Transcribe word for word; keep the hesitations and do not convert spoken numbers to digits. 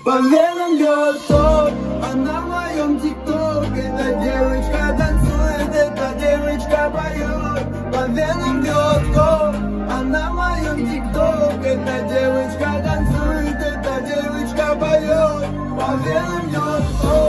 По венам бьет ток, она в моем тикток. Эта девочка танцует, эта девочка поет. По венам бьет ток, она в моем тикток. Эта девочка танцует, эта девочка поет. По венам бьет ток.